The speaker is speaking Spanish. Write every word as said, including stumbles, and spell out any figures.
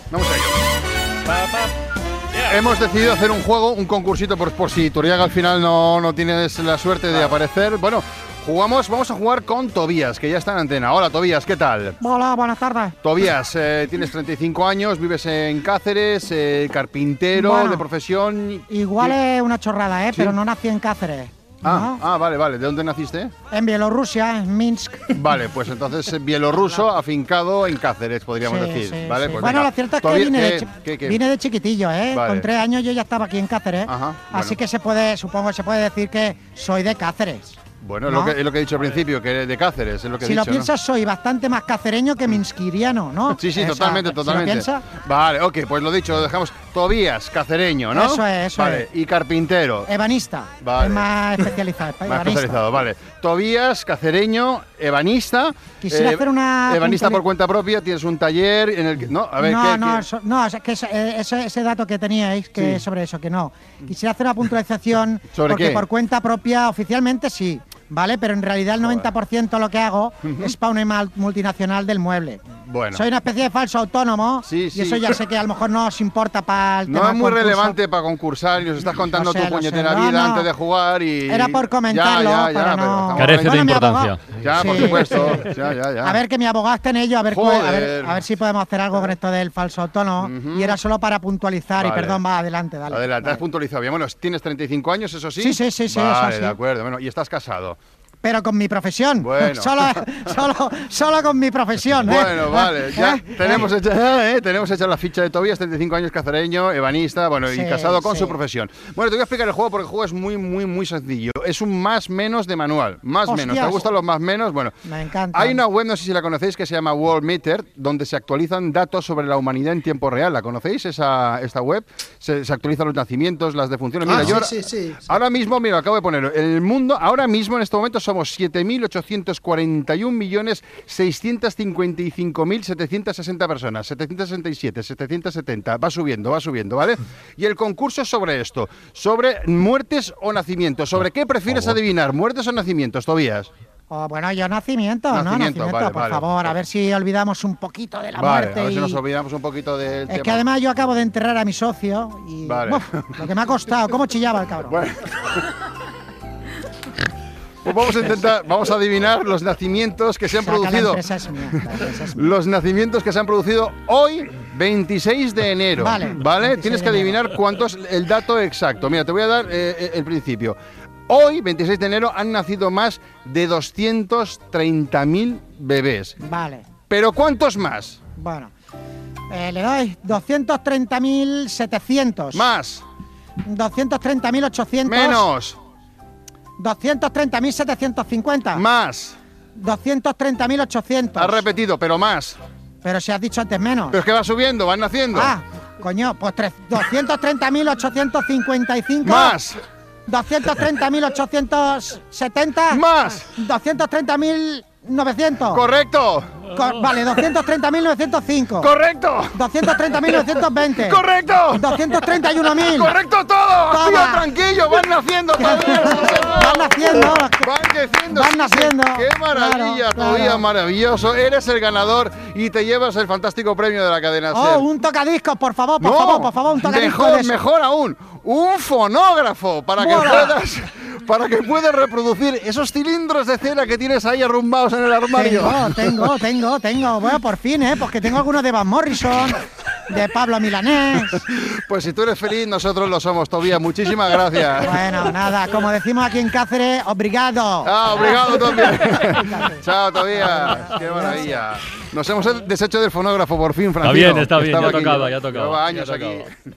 Vamos a ello. Pa, pa. Yeah. Hemos decidido hacer un juego, un concursito, por, por si Iturriaga al final no, no tienes la suerte de aparecer. Bueno, jugamos, vamos a jugar con Tobías, que ya está en antena. Hola, Tobías, ¿qué tal? Hola, buenas tardes. Tobías, eh, tienes treinta y cinco años, vives en Cáceres, eh, carpintero Bueno, de profesión. Igual ¿Qué? es una chorrada, ¿eh? Sí. Pero no nací en Cáceres. Ah, ¿no? ah, vale, vale. ¿De dónde naciste? En Bielorrusia, en Minsk. Vale, pues entonces eh, bielorruso afincado en Cáceres, podríamos Sí, decir. sí, ¿Vale? sí. Pues Bueno, venga. lo cierto es que Tobías, vine, de ¿qué- chi- qué- qué? vine de chiquitillo, ¿eh? Vale. Con tres años yo ya estaba aquí en Cáceres. Ajá, Así bueno. que se puede, supongo, se puede decir que soy de Cáceres. Bueno, es, ¿no? lo que, es lo que he dicho al principio, que de Cáceres, es lo que Si he lo dicho, ¿no? piensas, soy bastante más cacereño que minskiriano, ¿no? Sí, sí, Esa- totalmente, si totalmente. lo piensas, Vale, ok, pues lo dicho, lo dejamos. Tobías, cacereño, ¿no? Eso es, eso vale. es. Y carpintero. ebanista. Vale. Es más especializado. Más ebanista. especializado, vale. Tobías, cacereño, ebanista. Quisiera hacer una Ebanista puntuali- por cuenta propia, tienes un taller en el que. No, a ver, no, ¿qué, no, qué? eso- no, es que ese, eh, ese, ese dato que teníais que Sí. sobre eso, que no. Quisiera hacer una puntualización ¿Sobre porque qué? por cuenta propia oficialmente sí, ¿vale? Pero en realidad el noventa por ciento de lo que hago es para una mal- multinacional del mueble. Bueno. Soy una especie de falso autónomo Sí, y sí. eso ya sé que a lo mejor no os importa para el No tema es muy concurso. relevante para concursar y nos estás contando Lo sé, tu lo puñetera sé. No, vida no. antes de jugar y. Era por comentarlo, Ya, ya, ya, para pero no- estamos Carece de Bueno, mi importancia. abogado- Ya, por Sí, supuesto. sí. Ya, ya, ya. A ver, que mi abogado está en ello, a ver, cu- a ver, Joder. a ver si podemos hacer algo con esto del falso autónomo. Ujú. Y era solo para puntualizar, Vale. y perdón, va, adelante, dale. Adelante, Vale. has puntualizado bien. Bueno, tienes treinta y cinco años, eso sí. Sí, sí, sí, sí, Vale, eso sí. de acuerdo. Bueno, y estás casado. Pero con mi profesión. Bueno. solo, solo, solo con mi profesión. ¿eh? Bueno, vale, ya ¿Eh? tenemos ¿Eh? hecha, eh, tenemos hecha la ficha de Tobías, treinta y cinco años, cacereño, ebanista, bueno, y Sí, casado con sí. su profesión. Bueno, te voy a explicar el juego porque el juego es muy, muy, muy sencillo. Es un más menos de manual, más Hostias. menos. ¿Te gustan los más menos? Bueno, Me encanta. hay una web, no sé si la conocéis, que se llama World Meter, donde se actualizan datos sobre la humanidad en tiempo real. ¿La conocéis, esa, esta web? Se, se actualizan los nacimientos, las defunciones. Mira, Ah, yo sí, ahora, sí, sí, sí. ahora mismo, mira, acabo de ponerlo. El mundo, ahora mismo, en este momento, somos siete mil ochocientos cuarenta y un millones seiscientos cincuenta y cinco mil setecientos sesenta personas. setecientos sesenta y siete, setecientos setenta. Va subiendo, va subiendo, ¿vale? Y el concurso es sobre esto, sobre muertes o nacimientos. ¿Sobre qué prefieres adivinar, muertes o nacimientos, Tobías? Oh, bueno, yo nacimiento, ¿no? Nacimiento, Nacimiento, vale, por vale. favor, a ver si olvidamos un poquito de la Vale, muerte. a ver si y- nos olvidamos un poquito del Es tema. que además yo acabo de enterrar a mi socio y Vale. uf, lo que me ha costado, cómo chillaba el cabrón. Bueno. Pues vamos a intentar, vamos a adivinar los nacimientos que se han O sea, que producido. La empresa es mía, la empresa es mía. Los nacimientos que se han producido hoy, veintiséis de enero. Vale, veintiséis Tienes de que enero. adivinar cuánto es el dato exacto. Mira, te voy a dar eh, eh, el principio. Hoy, veintiséis de enero, han nacido más de doscientos treinta mil bebés. Vale, ¿Pero cuántos más? bueno. Eh, le doy doscientos treinta mil setecientos. Más. doscientos treinta mil ochocientos. Menos. doscientos treinta mil setecientos cincuenta. Más. doscientos treinta mil ochocientos. Has repetido, pero más. Pero si has dicho antes menos. Pero es que va subiendo, van naciendo. Ah, coño, pues tres- doscientos treinta mil ochocientos cincuenta y cinco. Más. doscientos treinta mil ochocientos setenta. Más. doscientos treinta mil novecientos. Correcto. Co- vale, doscientos treinta mil novecientos cinco. Correcto. doscientos treinta mil novecientos veinte. Correcto. doscientos treinta y uno mil. Correcto todo. Toma. Tío, tranquilo, van naciendo todavía. Van naciendo. Van creciendo. Van sí, naciendo. sí. Qué maravilla, Claro, todavía claro. maravilloso. Eres el ganador y te llevas el fantástico premio de la cadena SER. Oh, un tocadiscos, por favor, por No, favor, por favor, un tocadiscos. mejor, de eso. mejor aún, un fonógrafo para que Mola. puedas para que puedas reproducir esos cilindros de cera que tienes ahí arrumbados en el armario. Tengo, tengo, tengo, tengo. Bueno, por fin, ¿eh? Porque tengo algunos de Van Morrison, de Pablo Milanés. Pues si tú eres feliz, nosotros lo somos, Tobías. Muchísimas gracias. Bueno, nada, como decimos aquí en Cáceres, obrigado. Ah, obrigado también. Chao, Tobías. Qué maravilla. Nos hemos deshecho del fonógrafo por fin, Francisco. bien, está que bien, estaba ya aquí. tocaba, ya tocaba, Llevaba ya años tocaba. aquí.